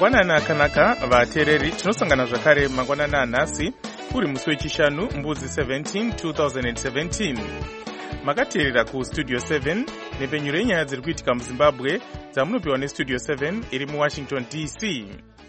Mangwanana akanaka vateereri, tinosangana zvakare mangwanana anhasi uri musi wechishanu mbudzi 17 2017. Makateerera kustudio 7 nepenyuro yenyaya dziri kuitika muZimbabwe dzamunopiwa nestudio 7 iri muWashington DC.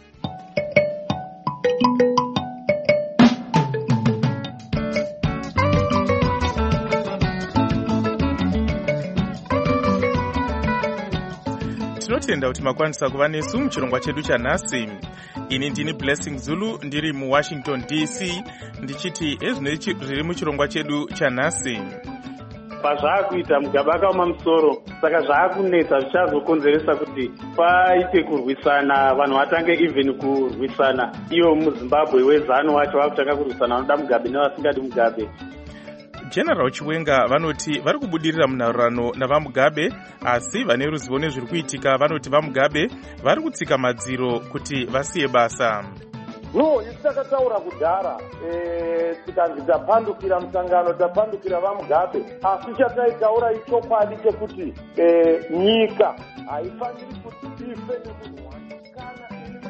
Tinotenda kuti makwanisa kuva nesu muchirongwa chedu chanhasi. Ini ndini Blessing Zulu ndiri muWashington DC ndichiti zviri muchirongwa chedu chanhasi. Pazvaakuita Mugabe akaoma musoro, saka zvaakunetsa zvichazokonzeresa kuti paite kurwisana, vanhu vatange even kurwisana. Iyo muZimbabwe wezano wacho vakutanga kurwisana vanoda Mugabe nevasingadi Mugabe. General Chiwenga vanoti vari kubudirira munhaurirano navaMugabe, asi vane ruzivo nezviri kuitika vanoti vaMugabe vari kutsika madziro kuti vasiye basa. Isi takataura kudhara, tikanzi tapandukira musangano, tapandukira vaMugabe, asi chataitaura ichokwadi chekuti nyika haifaniri kuti ife nemunhu wani kana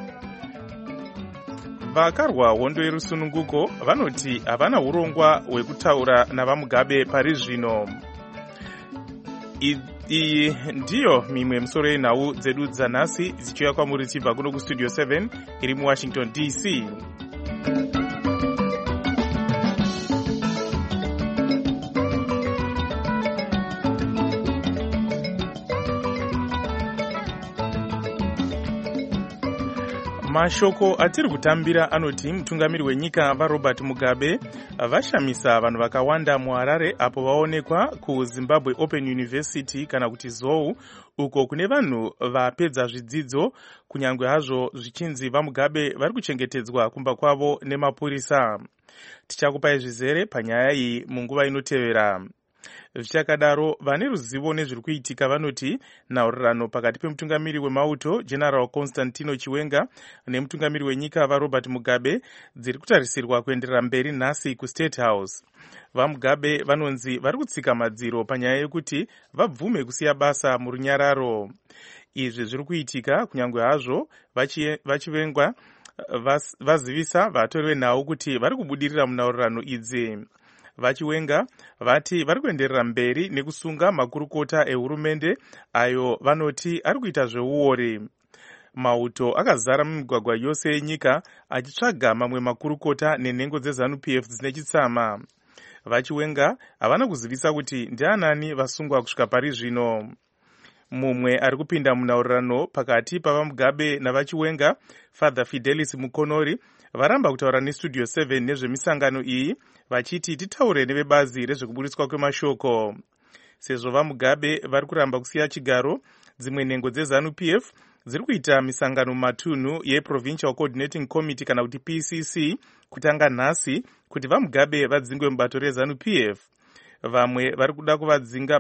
vakarwa hondo yerusununguko vanoti havana urongwa hwekutaura navaMugabe pari zvino. Iyi ndiyo mimwe misoro yenhau dzedu dzanhasi dzichiuya kwamuri chibva kuno kustudio 7 iri muWashington DC. Mashoko atiri kutambira anoti mutungamiri wenyika vaRobert Mugabe vashamisa vanhu vakawanda muHarare apo vaonekwa kuZimbabwe Open University kana kuti ZOU, uko kune vanhu vapedza zvidzidzo kunyange hazvo zvichinzi vaMugabe vari kuchengetedzwa kumba kwavo nemapurisa. Tichakupai zvizere panyaya iyi munguva inotevera. Zvichakadaro vane ruzivo nezviri kuitika vanoti nhaurirano pakati pemutungamiri wemauto General Constantino Chiwenga nemutungamiri wenyika vaRobert Mugabe dziri kutarisirwa kuenderera mberi nhasi kuState House. VaMugabe vanonzi vari kutsika madziro panyaya yekuti vabvume kusiya basa murunyararo. Izvi zviri kuitika kunyange hazvo vachivengwa vazivisa vatori venhau kuti vari kubudirira munhaurirano idzi. Vachiwenga vati vari kuenderera mberi nekusunga makurukota ehurumende ayo vanoti ari kuita zveuori. Mauto akazara mumigwagwa yose yenyika achitsvaga mamwe makurukota nenhengo dzeZANU-PF dzine chitsama. Vachiwenga havana kuzivisa kuti ndianani vasungwa kusvika pari zvino. Mumwe ari kupinda munhaurirano pakati pavaMugabe navachiwenga, Father Fidelis Mukonori, varamba kutaura nestudio 7 nezvemisangano iyi vachiti titaure nevebazi rezvekuburitswa kwemashoko. Sezvo vaMugabe vari kuramba kusiya chigaro, dzimwe nhengo dzeZANU-PF dziri kuita misangano mumatunhu yeProvincial Coordinating Committee kana kuti PCC kutanga nhasi kuti vaMugabe vadzingwe mubato reZANU-PF. Vamwe vari kuda kuvadzinga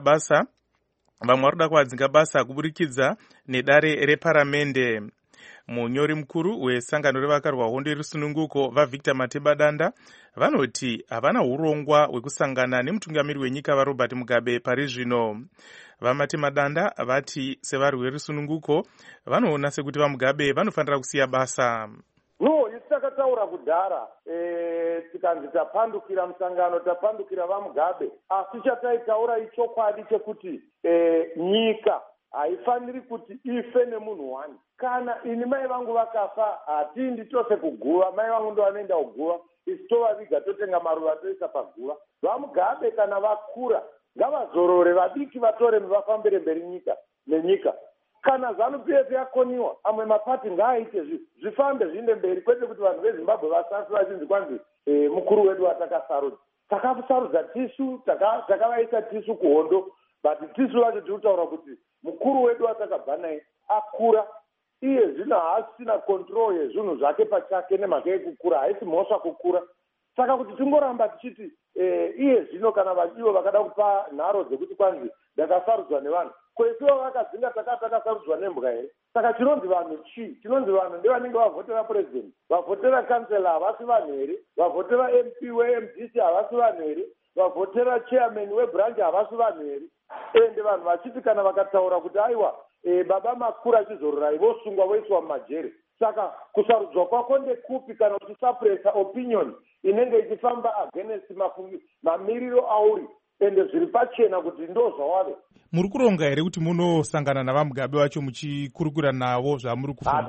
basa kuburikidza nedare reparamende. Munyori mukuru wesangano revakarwa hondo yerusununguko vaVictor Matebadanda vanoti havana urongwa hwekusangana nemutungamiri wenyika vaRobert Mugabe pari zvino. VaMatebadanda vati sevari verusununguko vanoona sekuti vaMugabe vanofanira kusiya basa. Isi takataura kudhara, tikanzi tapandukira musangano, tapandukira vaMugabe, asi chataitaura ichokwadi chekuti nyika haifaniri kuti ife nemunhu wani. Kana ini mai vangu vakafa hatindi tose kuguva, mai vangu ndo vanoenda kuguva, isi tovaviga totenga maruva toisa paguva. VaMugabe kana vakura ngavazorore, vadiki vatore vafambire mberi nenyika. Kana ZANU-PF yakoniwa, amwe mapati ngaaite zvifambe zviinde mberi, kwete kuti vanhu veZimbabwe vasasi vachinzi kwanzi mukuru wedu watakasarudza. Takasarudza tisu, takavaisa tisu kuhondo, but tisu vacho tiri kutaura kuti mukuru wedu watakabva naye akura, iye zvino haasina control yezvinhu zvake pachake nemhaka yekukura, haisi mhosva kukura. Saka kuti tingoramba tichiti iye zvino kana ivo vakada kupa nharo dzekuti kwanzi ndakasarudzwa nevanhu, kwesiwo vakadzinga takasarudzwa nembwa here. Saka chinonzi vanhu chinonzi vanhu ndevanenge vavhotera president, vavhotera kansela havasi vanhu here, vavhotera MP weMDC havasi vanhu here, vavhotera chairman webranch havasi vanhu here. Ende vanhu vachiti kana vakataura kuti aiwa baba makuru achizororai vosungwa voiswa mumajere, saka kusarudzwa kwako ndekupi kana uchisuppressa opinion inenge ichifamba against mamiriro auri ende zviri pachena kuti ndo zvawave. Muri kuronga here kuti munosangana navamugabe vacho muchikurukura navo zvamuri kufuna?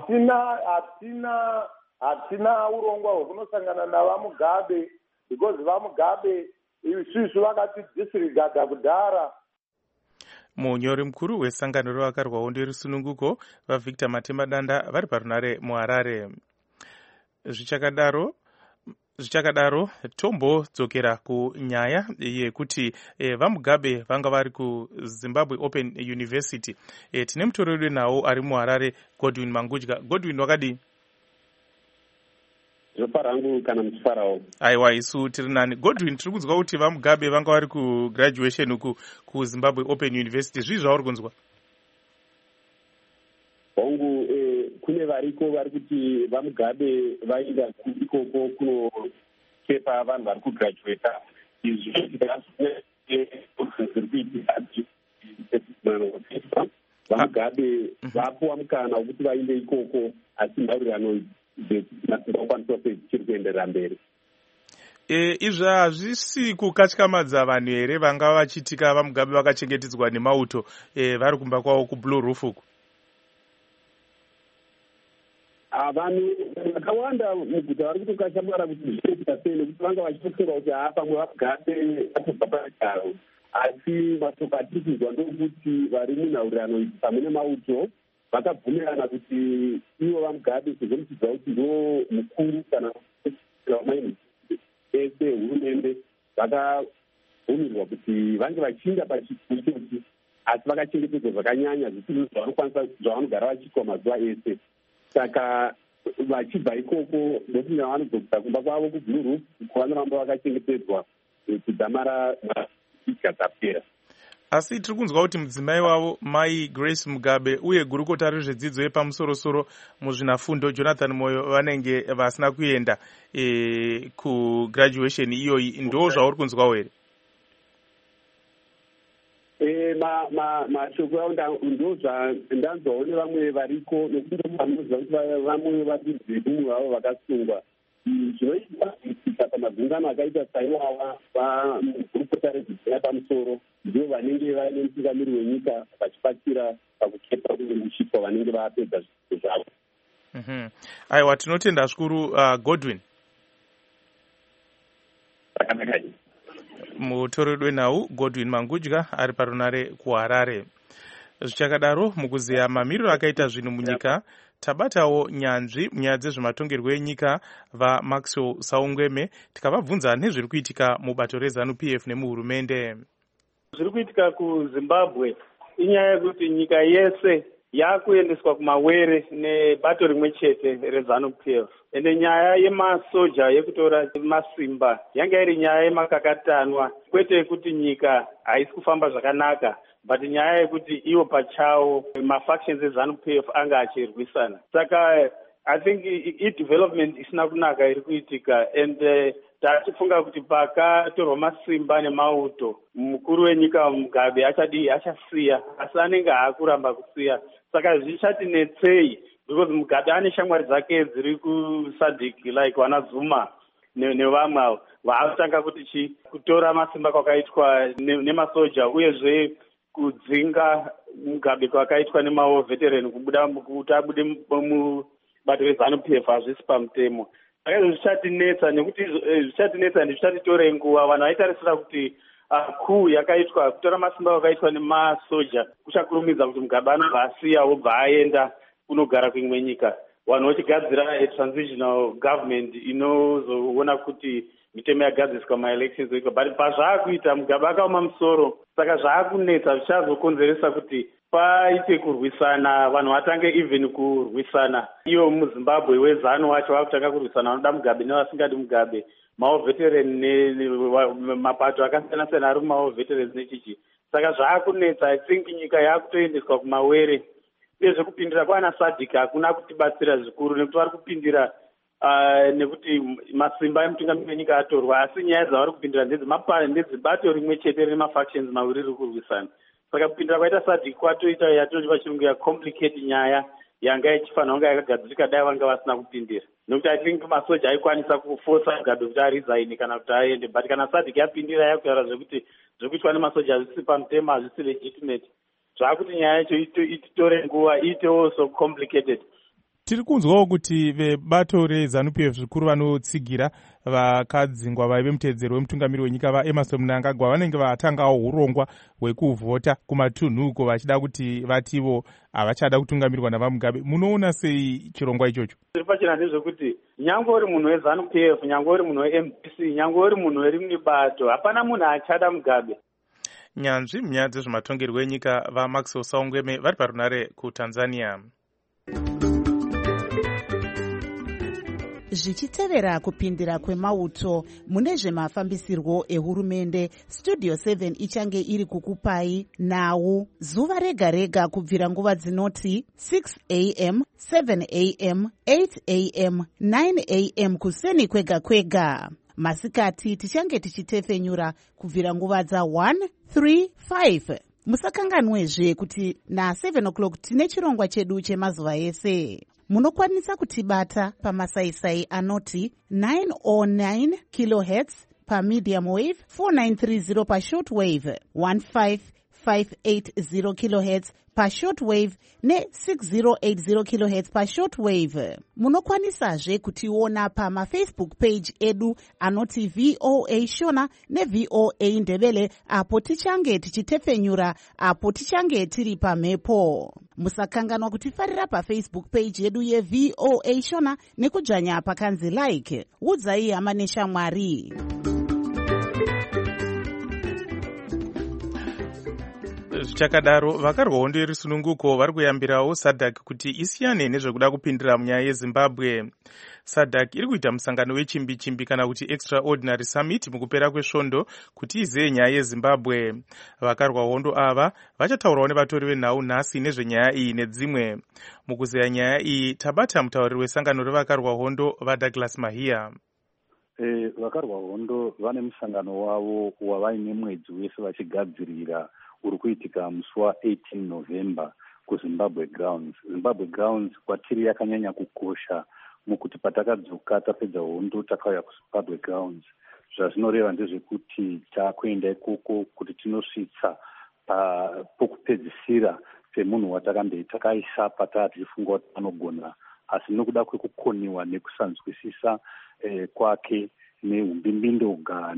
hatina urongwa hwekunosangana navamugabe because vamugabe isusu vakati disregada kudhara. Munyori mukuru wesangano revakarwawo nderisununguko vaVictor Matemba-Danda vari parunare muHarare. Zvichakadaro tombodzokera kunyaya yekuti vamugabe vanga vari kuZimbabwe Open University. Tine mutoreri nawo ari muHarare, Godwin Mangudya. Godwin, wakadii? Zvoparangu kana muchifarawo. Aiwa, isu tiri nani. Godwin, tiri kunzwa kuti vamugabe vanga vari kugraduation uku kuZimbabwe Open University. Zvii zvauri kunzwa? Hongu, kune variko vari kuti vamugabe vaenda ikoko kunokepa vanhu vari kugraduata. Izvi vamugabe vapuwa mukana wekuti vaende ikoko asi nhaurirano dzekwanisa dzichiri kuenderera mberi. Izvi hazvisi kukatyamadza vanhu here vanga vachitika vamugabe vakachengetedzwa nemauto vari kumba kwavo kuBlue Roof uku? Vanhu vakawanda muguta vari kutokashamara kuti zvinoita sei nekuti vanga vachitofunga kuti pamwe vamugabe vatobva pacharo, asi mashoko atiri kunzwa ndokuti vari munhaurirano idzi pamwe nemauto vakabvumirana kuti ivo vamugabe sezvo muchidza kuti ndo mukuru kana ese hurumende vakabvumirwa kuti vange vachiinda pachikuru ichochi asi vakachengetedzwa zvakanyanya zvisizvo zvavanogara vachiitwa mazuva ese. Saka vachibva ikoko ndokuti vanogogisa kumba kwavo kuBlue Roof kwanoramba vakachengetedzwa kudzamara maika dzapera. Asi tiri kunzwa kuti mudzimai wavo Mai Grace Mugabe uye gurukota rezvedzidzo yepamusoro-soro muzvinafundo Jonathan Moyo vanenge vasina kuenda kugraduation iyoyi. Ndo zvauri kunzwawo here? Mashoko avo ndo zvandanzwawo nevamwe variko nekuti vanoziva kuti vamwe vadzidzi vemwe vavo vakasungwa. Zvinoita kuita pamagungano akaita saiwawa vagurukota redzidzo yepamusoro ndivo vanenge vaine mutungamiri wenyika vachibatsira pakukepa uye kuchitwa vanenge vapedza zvidzidzo zvavo. Aiwa, tinotenda zvikuru Godwin. Zvakanaka. Mutoreri wenhau Godwin Mangudya ari parunare kuHarare. Zvichakadaro, mukuziya mamiriro akaita zvinhu munyika, tabatawo nyanzvi munyaya dzezvematongerwo enyika vaMaxwell Saungweme tikavabvunza nezviri kuitika mubato reZANU-PF nemuhurumende. Zviri kuitika kuZimbabwe inyaya yekuti nyika yese yakuendeswa kumawere nebato rimwe chete reZANU-PF. Ende nyaya yemasoja yekutora masimba yanga iri nyaya yemakakatanwa, kwete kuti nyika haisi kufamba zvakanaka, but nyaya yekuti iwo pachawo mafactions eZANU-PF anga achirwisana. Saka I think i-development isina kunaka iri kuitika, and tachifunga kuti pakatorwa masimba nemauto mukuru wenyika Mugabe achasiya, asi anenge haakuramba kusiya. Saka zvichatinetsei because Mugabe ane shamwari dzake dziri kuSADC like vana Zuma nevamwe vaakutanga kuti kutora masimba kwakaitwa nemasoja uyezve kudzinga Mugabe kwakaitwa nemawo veteran kuti abude mubato reZANU-PF hazvisi pamutemo. Saka zvichatinetsa nekuti zvichatinetsa ende zvichatitora nguva. Vanhu vaitarisira kuti kuu yakaitwa kutora masimba kwakaitwa nemasoja kuchakurumidza kuti Mugabe anobva asiya obva aenda kunogara kuimwe nyika. Vanhu vachigadzira transitional government inozoona kuti mitemo yagadziswa maelections oitwa. But pazvaakuita Mugabe akaoma musoro, saka zvaakunetsa zvichazokonzeresa kuti paite kurwisana, vanhu vatange even kurwisana. Iyo muZimbabwe weZANU wacho vakutanga kurwisana vanoda Mugabe nevasingadi Mugabe, mawo veteran nemapato akasiyana-siyana ari mumawo veterans nechichi. Saka zvaakunetsa. I think nyika yakutoendeswa kumawere. Nezvekupindira kwana SADC hakuna kutibatsira zvikuru nekuti vari kupindira nekuti masimba emutungamiri wenyika atorwa, asi nyaya dzavari kupindira ndedzibato rimwe chete remafactions maviri riri kurwisana. Saka kupindira kwaita SADC kwatoita yatinoti pachirungu yacomplicate nyaya yanga ichifanira kunge yakagadzirika dai vanga vasina kupindira, nokuti I think masoja aikwanisa kufosa Mugabe kuti arizaini kana kuti aende, but kana SADC yapindira yakutaura zvekuti zvekuitwa nemasoja hazvisi pamutemo, hazvisi legitimate, zvakuti nyaya yacho ititore nguva, iitewo so complicated. Tiri kunzwawo kuti vebato reZANU-PF zvikuru vanotsigira vakadzingwa vaive mutedzero wemutungamiri wenyika vaEmmerson Mnangagwa vanenge vatangawo urongwa hwekuvhota kumatunhu uko vachida kuti vativo havachada kutungamirwa navaMugabe. Munoona sei chirongwa ichocho? Tiri pachena ndezvekuti nyangwe uri munhu weZANU-PF, nyangwe uri munhu weMDC, nyangwe uri munhu werimwe bato, hapana munhu achada Mugabe. Nyanzvi munyaya dzezvematongerwo enyika vaMax Osaungweme vari parunare kuTanzania. Zvichitevera kupindira kwemauto mune zvemafambisirwo ehurumende, Studio 7 ichange iri kukupai nhau zuva rega rega kubvira nguva dzinoti 6 am, 7 am, 8 am, 9 am kuseni kwega kwega. Masikati tichange tichitefenyura kubvira nguva dza 1, 3, 5. Musakanganwezve kuti na7 o'clock tine chirongwa chedu chemazuva ese. Munokwanisa kutibata pamasaisai anoti 909 kHz pamedium wave, 4930 pashort wave, 15580 kHz pashort wave ne6080 kHz pashort wave. Munokwanisazve kutiona pamafacebook page edu anoti VOA Shona neVOA Ndebele, apo tichange tichitefenyura, apo tichange tiri pamhepo. Musakanganwa kutifarira pafacebook page yedu yeVOA Shona nekudzvanya pakanzi like. Udzai hama neshamwari. Zvichakadaro vakarwa hondo yerisununguko vari kuyambirawo SADC kuti isiyane nezvekuda kupindira munyaya yeZimbabwe. SADC iri kuita musangano wechimbi-chimbi kana kuti extraordinary summit mukupera kwesvondo kuti izeye nyaya yeZimbabwe. Vakarwa hondo ava vachataurawo nevatori venhau nhasi nezvenyaya iyi nedzimwe. Mukuzeya nyaya iyi tabata mutauriri wesangano revakarwa hondo vaDouglas Mahia. Vakarwa hondo vane musangano wavo wavaine mwedzi wese vachigadzirira uri kuitika musi wa18 November kuZimbabwe Grounds. Zimbabwe Grounds kwatiri yakanyanya kukosha mukuti patakadzoka tapedza hondo takauya kuZimbabwe Grounds. Zvazvinoreva ndezvekuti takuenda ikoko kuti tinosvitsa pokupedzisira pemunhu watakambei takaisa patava tichifunga kuti anogona, asi nokuda kwekukoniwa nekusanzwisisa kwake neumbindindoga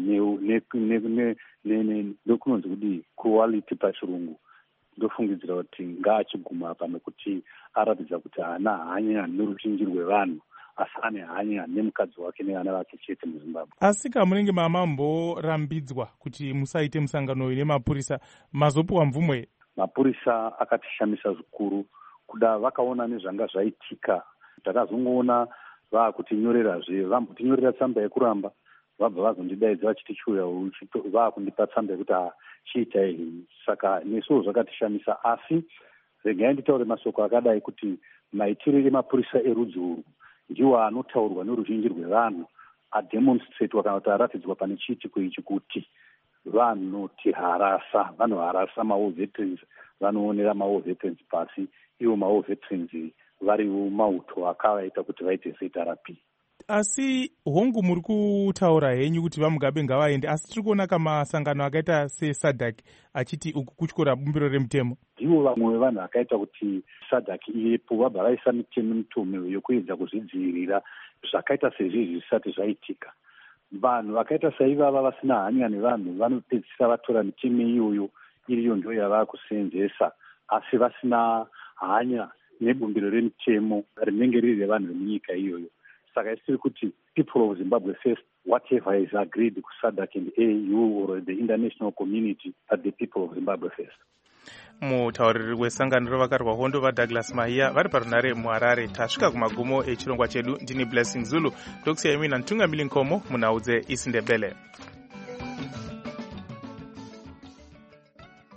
nekunonzi kuti cruelty pachirungu, ndofungidzira kuti ngaachiguma apa nekuti aratidza kuti haana hanya neruzhinji rwevanhu, asi ane hanya nemukadzi wake nevana vake chete muZimbabwe. Asi munenge mamamborambidzwa kuti musaite musangano uyu nemapurisa, mazopiwa mvumwe? Mapurisa akatishamisa zvikuru kuda vakaona nezvanga zvaitika. Takazongoona vakutinyorerazve, vambotinyorera tsamba yekuramba, vabva vazondidaidza vachiti chiuya vakundipa tsamba yekuti chiita izvi. Saka nesuwo zvakatishamisa, asi regai nditaure masoko akadai kuti maitiro emapurisa erudzi urwu ndiwo anotaurwa neruzhinji rwevanhu, ademonstratwa kana kuti aratidzwa pane chiitiko ichi kuti vanotiharasa, vanoharasa mawo veterans, vanoonera mawo veterans pasi, ivo mawo veterans variwo mauto akavaita kuti vaite ZRP. Asi hongu muri kutaura henyu kuti vaMugabe ngavaende, asi tiri kuona kamasangano akaita seSADC achiti uku kutyora bumbiro remutemo. Ndivo vamwe vevanhu akaita kuti SADC ivepo, vabva vaisa mitemo yokuedza kuzvidzivirira zvakaita sezvizvi zvisati zvaitika. Vanhu vakaita saivava vasina hanya nevanhu vanopedzisira vatora mitemo iyoyo iriyo ndio yava kusenzesa, asi vasina hanya nebumbiro remutemo rinenge riri revanhu vemunyika iyoyo. Saka isiri kuti people of Zimbabwe first, whatever is agreed ku SADC and AU or the international community, at the people of Zimbabwe first. Mutauriri wesangano revakarwa hondo vaDouglas Mahia vari parunare muHarare. Tasvika kumagumo echirongwa chedu. Ndini Blessing Zulu, ndokusiyai mina Ntungamiri Nkomo munhau dzeIsiNdebele.